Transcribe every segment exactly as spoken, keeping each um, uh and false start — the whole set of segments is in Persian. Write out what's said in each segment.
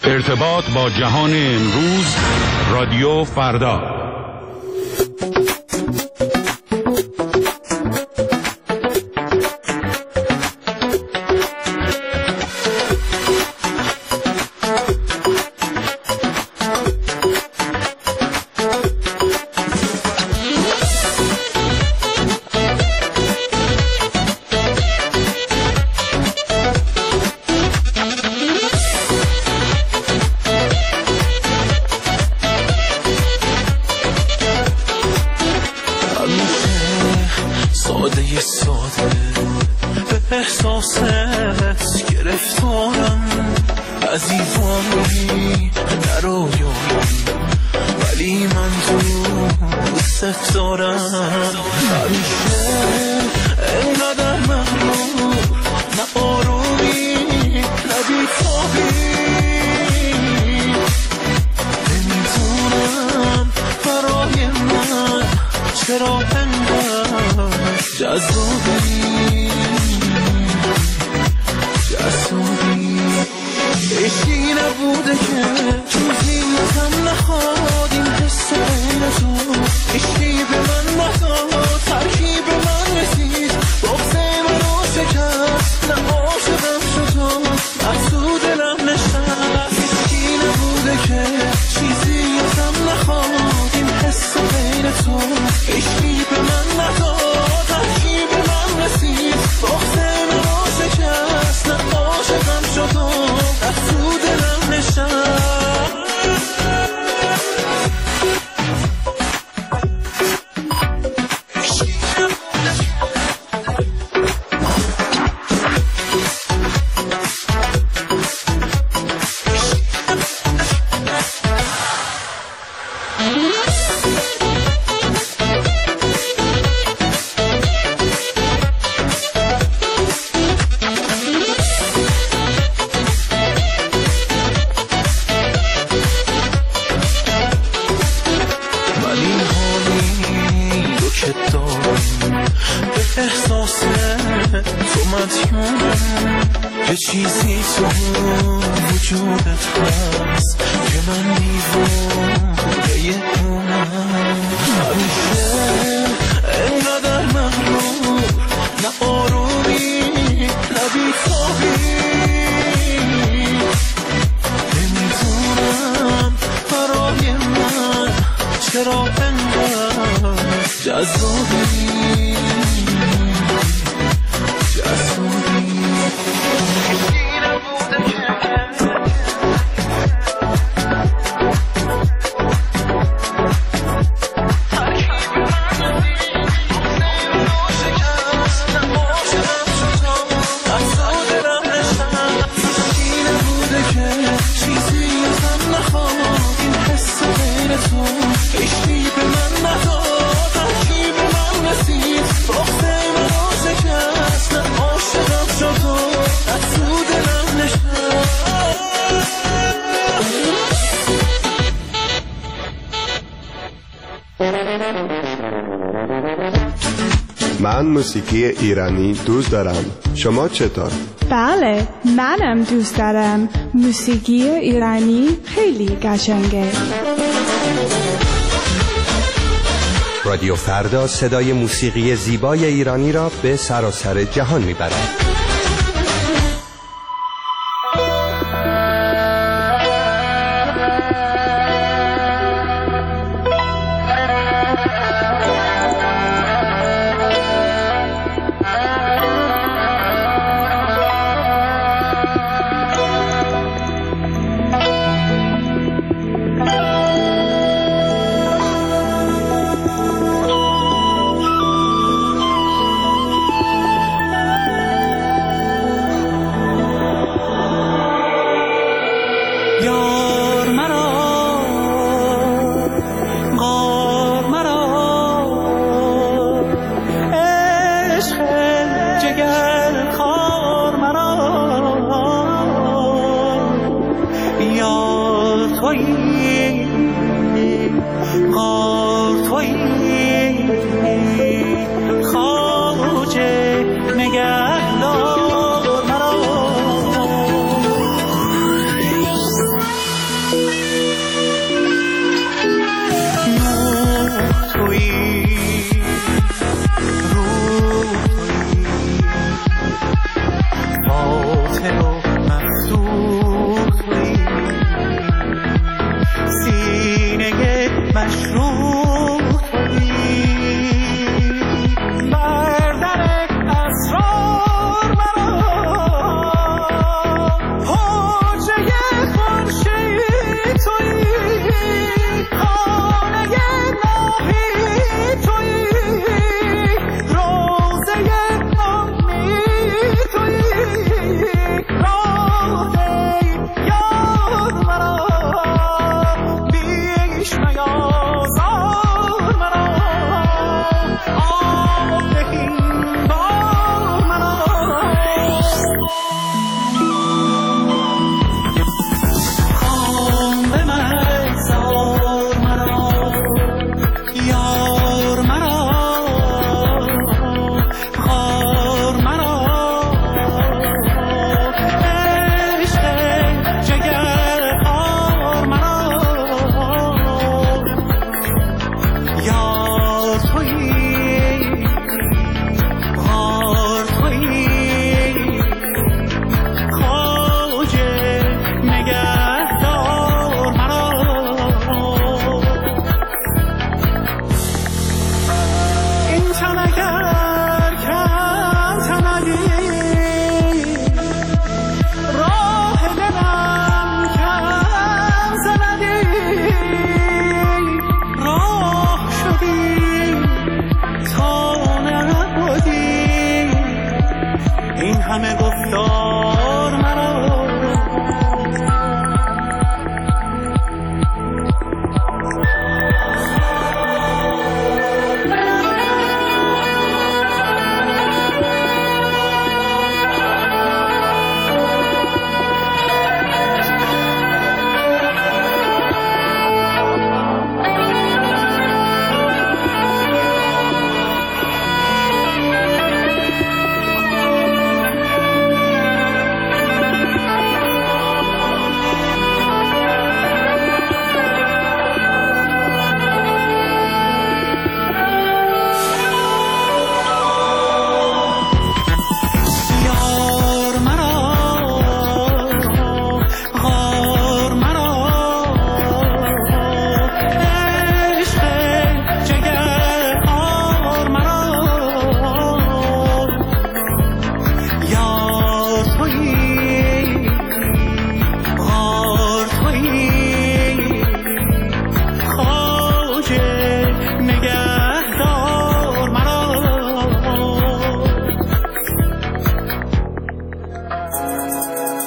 ارتباط با جهان امروز، رادیو فردا. من موسیقی ایرانی دوست دارم. شما چطور؟ بله، منم دوست دارم. موسیقی ایرانی خیلی قشنگه. رادیو فردا صدای موسیقی زیبای ایرانی را به سراسر جهان میبرد.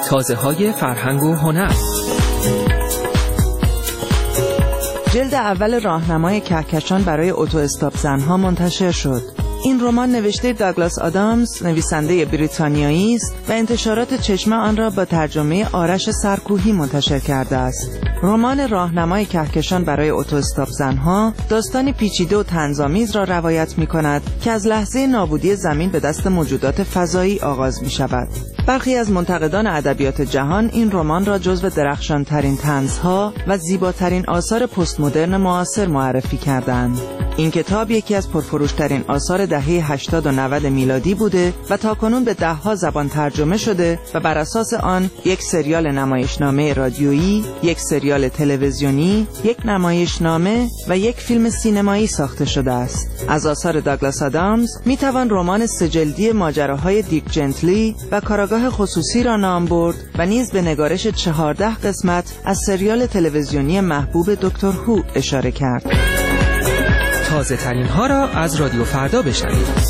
تازه‌های فرهنگ و هنر. جلد اول راهنمای کهکشان برای اتو استاپ زنها منتشر شد. این رمان نوشته داگلاس آدامز، نویسنده بریتانیایی است و انتشارات چشمه آن را با ترجمه آرش سرکوهی منتشر کرده است. رمان راهنمای کهکشان برای اتو استاپ زنها داستانی پیچیده و طنزآمیز را روایت می‌کند که از لحظه نابودی زمین به دست موجودات فضایی آغاز می‌شود. برخی از منتقدان ادبیات جهان این رمان را جزو درخشان‌ترین طنزها و زیباترین آثار پست مدرن معاصر معرفی کردند. این کتاب یکی از پرفروشترین آثار دهه هشتاد و نود میلادی بوده و تاکنون به دهها زبان ترجمه شده و بر اساس آن یک سریال نمایشنامه رادیویی، یک سریال تلویزیونی، یک نمایشنامه و یک فیلم سینمایی ساخته شده است. از آثار داگلاس آدامز می توان رمان سه‌جلدی ماجراهای دیک جنتلی و کاراگاه خصوصی را نام برد و نیز به نگارش چهارده قسمت از سریال تلویزیونی محبوب دکتر هو اشاره کرد. تازه ترین ها را از رادیو فردا بشنوید.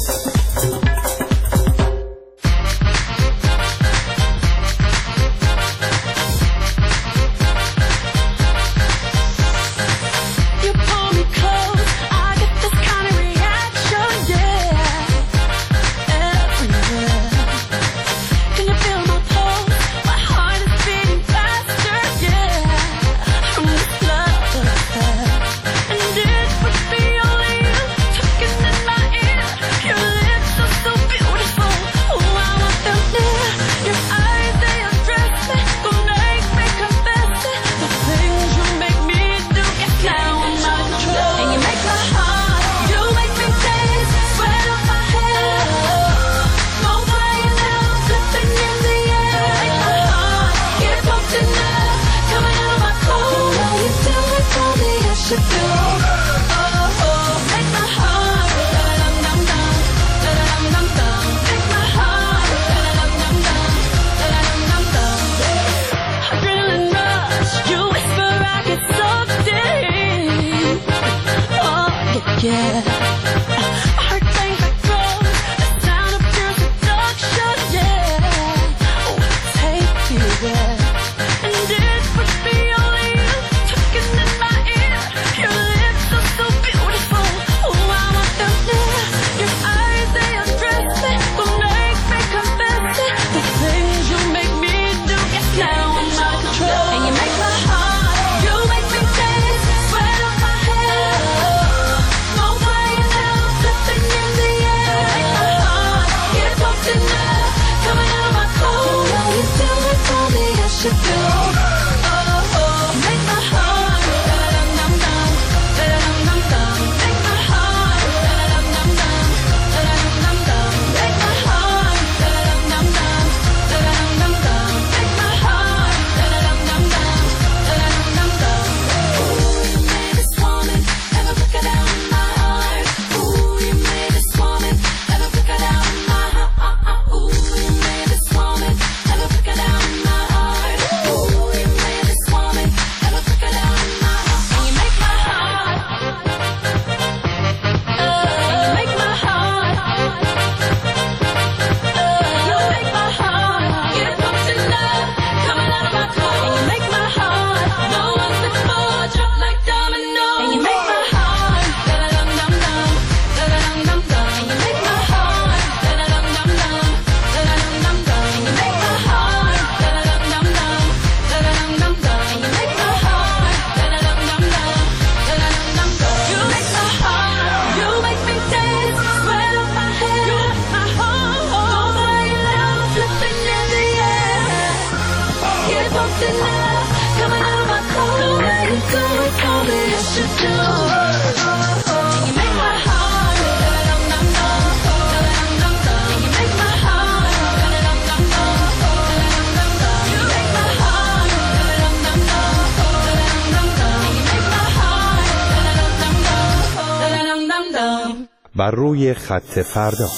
بر روی خط فردا.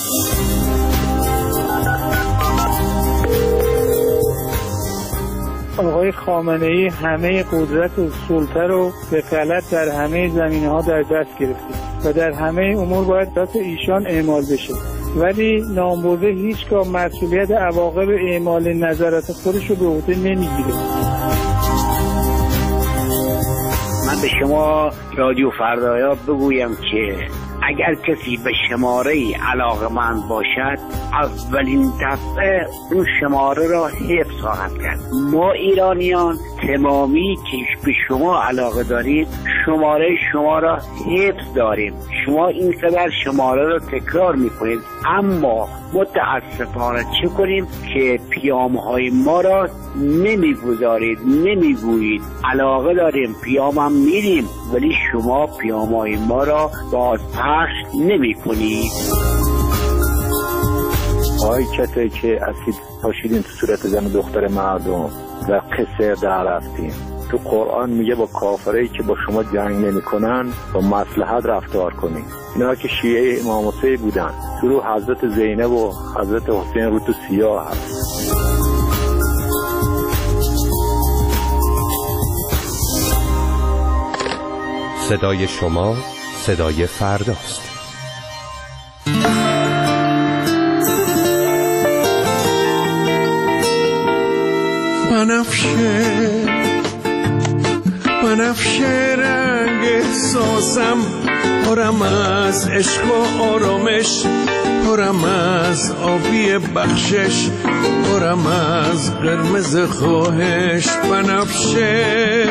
آقای خامنه‌ای همه قدرت و سلطه رو به غلط در همه زمینه‌ها در دست گرفته و در همه امور باید دست ایشان اعمال بشه. ولی نامبرده هیچگاه مسئولیت عواقب اعمال نظرات خودش رو به عهده نمیگیره. من به شما رادیو فردایا بگویم که اگر کسی به شماره علاقه‌مند باشد اولین دفعه اون شماره را حفظ خواهد کرد. ما ایرانیان تمامی که به شما علاقه دارید شماره شما را حفظ داریم. شما این قدر شماره را تکرار میکنید، اما متاسفانه چه کنیم که پیام‌های ما را نمیگذارید، نمیگویید. علاقه داریم پیامم میدیم ولی شما پیام‌های ما را بازپخش نمی‌کنید. آی کسایی که اسید پاشیدین تو صورت زن و دختر مردم و قصر در رفتین، تو قرآن میگه با کافرایی که با شما جنگ نمی‌کنن با مصلحت رفتار کنین. اینا که شیعه امام حسین بودن، تو رو حضرت زینب و حضرت حسین رو تو سیاه هست. صدای شما صدای فرداست. بنفشه بنفشه رنگ احساسم، پرم از عشق و آرامش، پرم از آبی بخشش، پرم از قرمز خواهش. بنفشه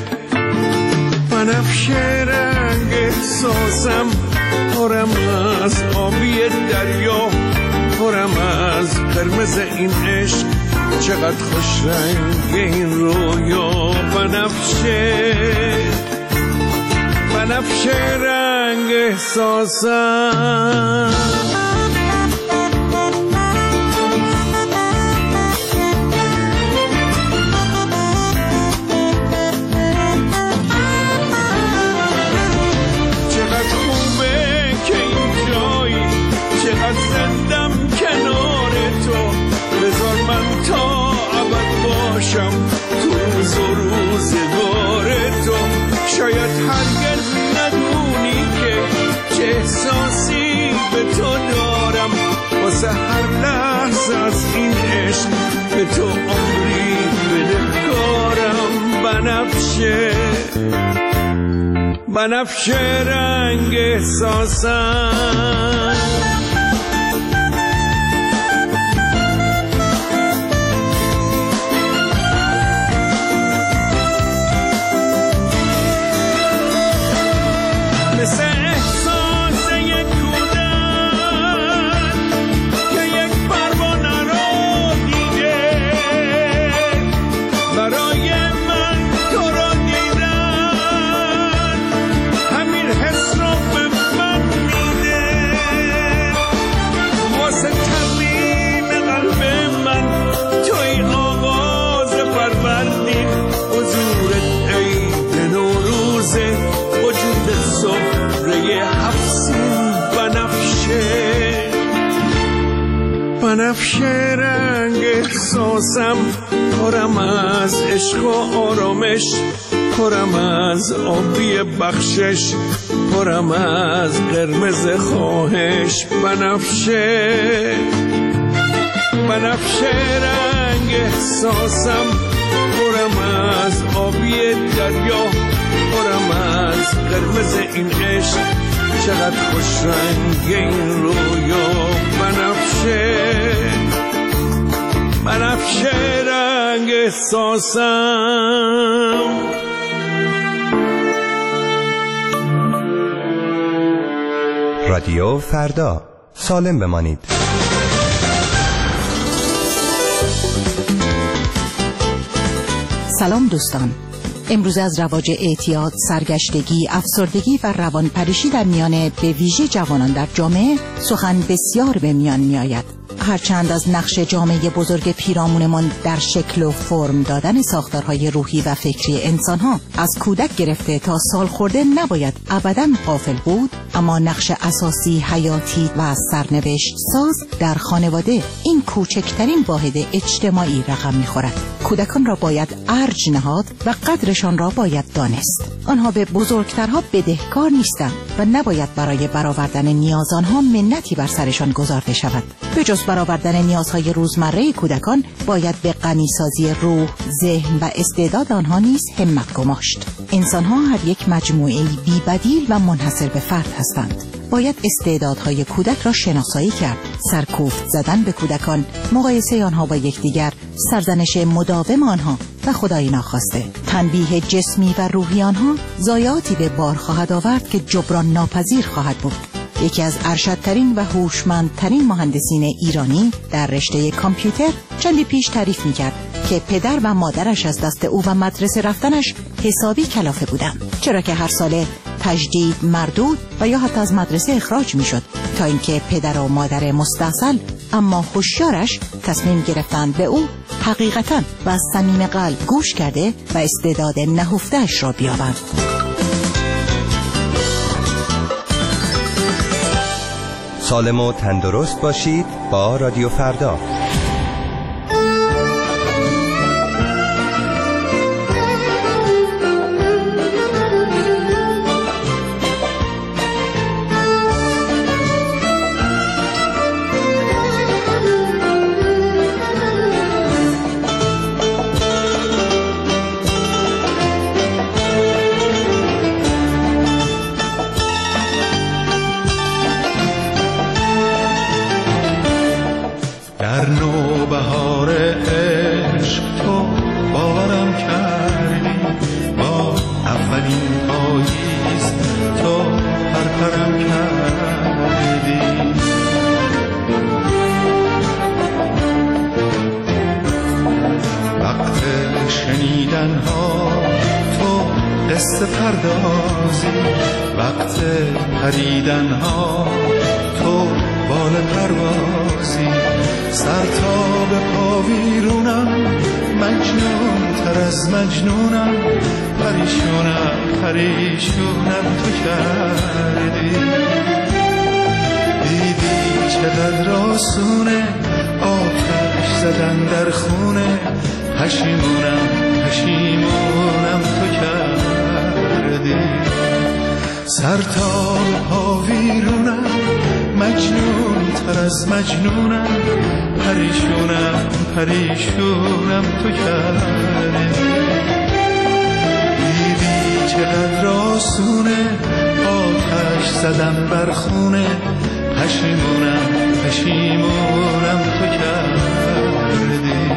بنفشه رنگ احساسم، پرم از آبی دریا، پرم از قرمز این عشق، چقدر خوش رنگ این رویا. بنفشه بنفشه رنگ احساسم. تو روز و روزگار تو شاید هرگز ندونی که چه احساسی به تو دارم، واسه هر لحظه از این عشق به تو عمری بدهکارم. بنفشه بنفشه رنگ احساسم. مثل احساس یک کودک که یک پروانه را دیده، برای من تو را دیدن همین حس را به من میده. واسه تمرین قلب من توی آغاز فروردین، حضورت عید نوروزه، وجود صبره هفسین. بنفشه بنفشه رنگ احساسم، پرم از عشق و آرامش، پرم از آبی بخشش، پرم از قرمز خواهش. بنفشه بنفشه رنگ احساسم، پرم از آبی دریا، پرم از قرمز این عشق، چقدر خوش رنگ این رویا. بنفشه بنفشه رنگ احساسم. رادیو فردا، سالم بمانید. سلام دوستان، امروز از رواج اعتیاد، سرگشتگی، افسردگی و روانپریشی در میان به ویژه جوانان در جامعه سخن بسیار به میان می آید. هرچند از نقش جامعه بزرگ پیرامونمان در شکل و فرم دادن ساختارهای روحی و فکری انسانها از کودک گرفته تا سال خورده نباید ابداً غافل بود، اما نقش اساسی، حیاتی و سرنوشت ساز در خانواده این کوچکترین واحد اجتماعی رقم می‌خورد. کودکان را باید ارج نهاد و قدرشان را باید دانست. آنها به بزرگترها بدهکار نیستند و نباید برای برآوردن نیاز آنها منتی بر سرشان گذارده شود. به جز برآوردن نیازهای روزمره کودکان باید به غنی‌سازی روح، ذهن و استعداد آنها نیز همت گماشت. انسان‌ها هر یک مجموعه‌ای بی‌بدیل و منحصر به فرد هستند. باید استعدادهای کودک را شناسایی کرد، سرکوفت زدن به کودکان، مقایسه آنها با یکدیگر، سرزنش مداوم آنها و خدای ناخواسته تنبیه جسمی و روحی آنها ضایعاتی به بار خواهد آورد که جبران ناپذیر خواهد بود. یکی از ارشدترین و هوشمندترین مهندسین ایرانی در رشته کامپیوتر چندی پیش تعریف می‌کرد که پدر و مادرش از دست او و مدرسه رفتنش حسابی کلافه بودند، چرا که هر ساله تجدید مردود و یا حتی از مدرسه اخراج میشد، تا اینکه پدر و مادر مستاصل اما هوشیارش تصمیم گرفتند به او حقیقتاً و از صمیم قلب گوش کرده و استعداد نهفته‌اش را بیابند. سالم و تندرست باشید با رادیو فردا. در نوبهار عشق تو باورم کردی، با اولین پاییز تو پرپرم کردی. وقت شنیدن ها تو قصه پردازی، وقت پریدن ها تو بال پروازی. سر تا به پا ویرونم، مجنون تر از مجنونم، پریشونم پریشونم تو کردی. دیدی چقدر آسونه آتش زدن در خونه، پشیمونم پشیمونم تو کردی. سر تا به پا ویرونم، مجنون تر از مجنونم، پریشونم پریشونم تو کردی. دیدی چقدر آسونه آتش زدم بر خونه، پشیمونم پشیمونم تو کردی.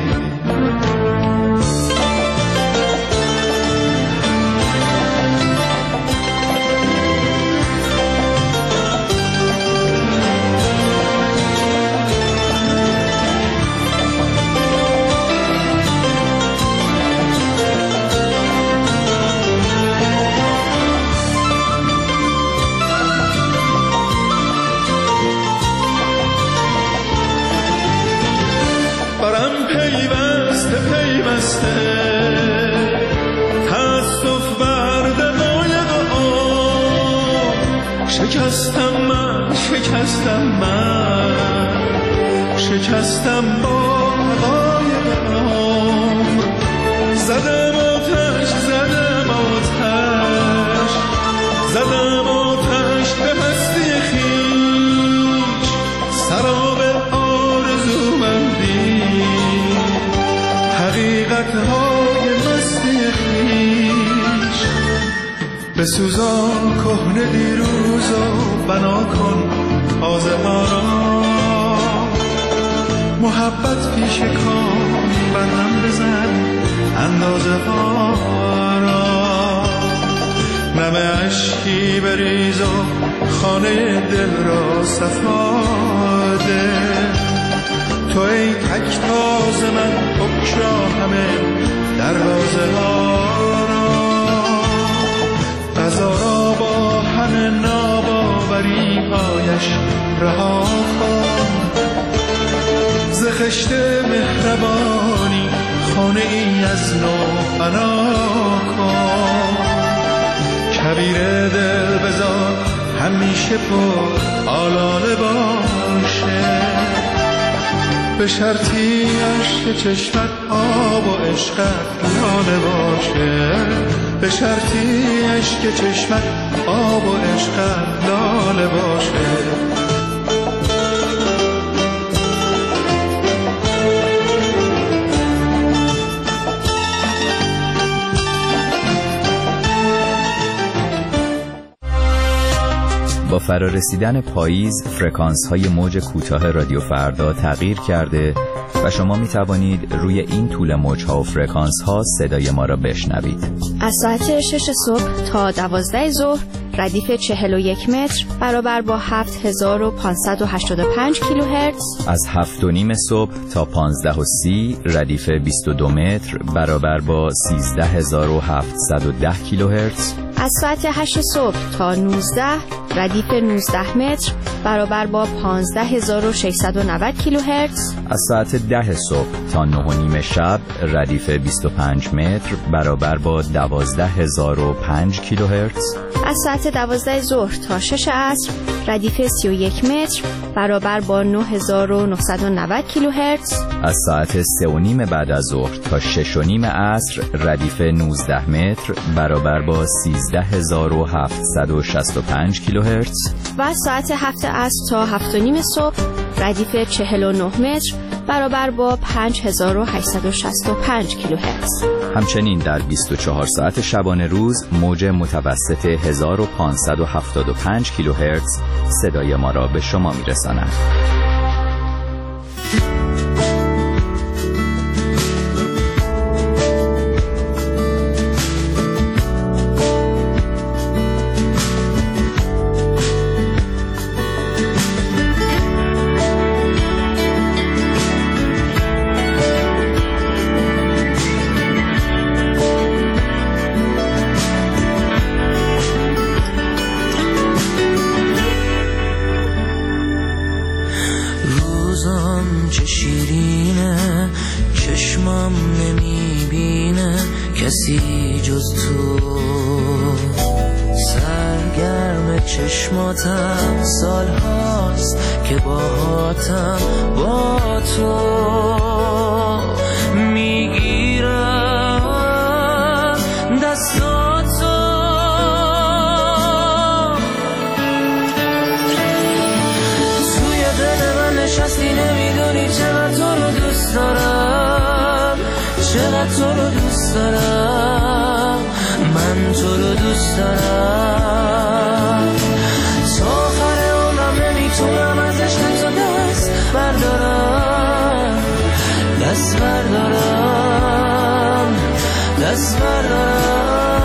تأسف بر دقایق آن، شکستم من شکستم من شکستم با حقایق آن. زدم آتش زدم آتش زدم آتش به هستی خویش، سراب آرزو من دید، حقیقت های مستی خویش. بسوزان کهنه دیروز و بنا کن تازه ها را، محبت پیش کام برهم بزن اندازه ها را. نم عشقی بریز و خانه دل را صفا ده، تو ای تک تاز من بگشا همه دروازه ها را. قضا را با همه ناباوری هایش رها کن، ز خشت مهربانی خانه ای از نو بنا کن. کبیر دل بذار همیشه پر آلاله باشه، به شرطی عشق چشمت آب و عشقت لاله باشه، به شرطی عشق چشمت آب و عشقت لاله باشه. با فرارسیدن پاییز فرکانس های موج کوتاه رادیو فردا تغییر کرده و شما می توانید روی این طول موج ها و فرکانس ها صدای ما را بشنوید. از ساعت شش صبح تا دوازده ظهر ردیف چهل و یک متر برابر با هفت هزار و پانصد و هشتاد و پنج کیلوهرتز. از هفت و نیم صبح تا پانزده و سی ردیف بیست و دو متر برابر با سیزده هزار و هفتصد و ده کیلوهرتز. از ساعت هشت صبح تا نوزده ردیف نوزده متر برابر با پانزده هزار و ششصد و نود کیلوهرتز. از ساعت ده صبح تا نه و نیم شب ردیف بیست و پنج متر برابر با دوازده هزار و پنج کیلوهرتز. از ساعت دوازده ظهر تا شش عصر ردیف سی و یک متر برابر با نه هزار و نهصد و نود کیلوهرتز. از ساعت سه و نیم بعد از ظهر تا شش و نیم عصر ردیف نوزده متر برابر با سیزده هزار و هفتصد و شصت و پنج کیلوهرتز. و از ساعت هفت عصر تا هفت و نیم صبح ردیف چهل و نه متر برابر با پنج هزار و هشتصد و شصت و پنج کیلوهرتز. همچنین در بیست و چهار ساعت شبانه روز موج متوسط هزار و پانصد و هفتاد و پنج کیلوهرتز صدای ما را به شما میرساند. چه شیرینه چشمم نمیبینه کسی جز تو، سرگرم چشماتم سال هاست که باهاتم با تو میگیرم دستاتو، توی دل من نشستی نمیدونی چقدر تو رو دوست دارم، چقدر تو رو دوست دارم، من تو رو دوست دارم، تا آخر عمرم نمیتونم از عشق تو دست بردارم، دست بردارم، دست بردارم.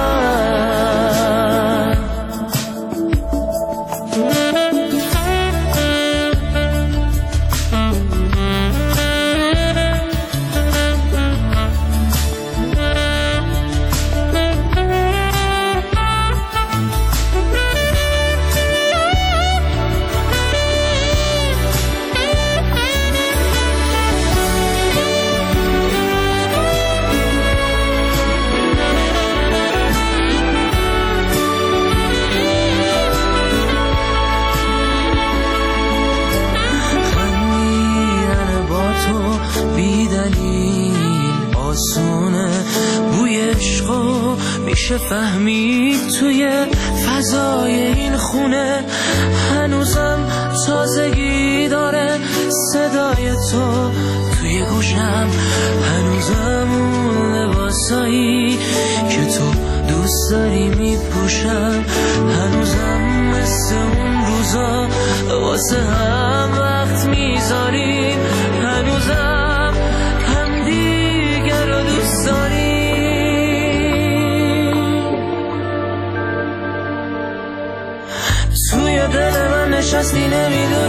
میشه فهمید توی فضای این خونه هنوزم تازگی داره صدای تو توی گوشم، هنوزم اون لباسایی که تو دوست داری میپوشم، هنوزم مثل اون روزا واسه هم وقت میذاریم، هنوزم هم دیگر رو دوست داریم. توی دل من نشستی نمیدونی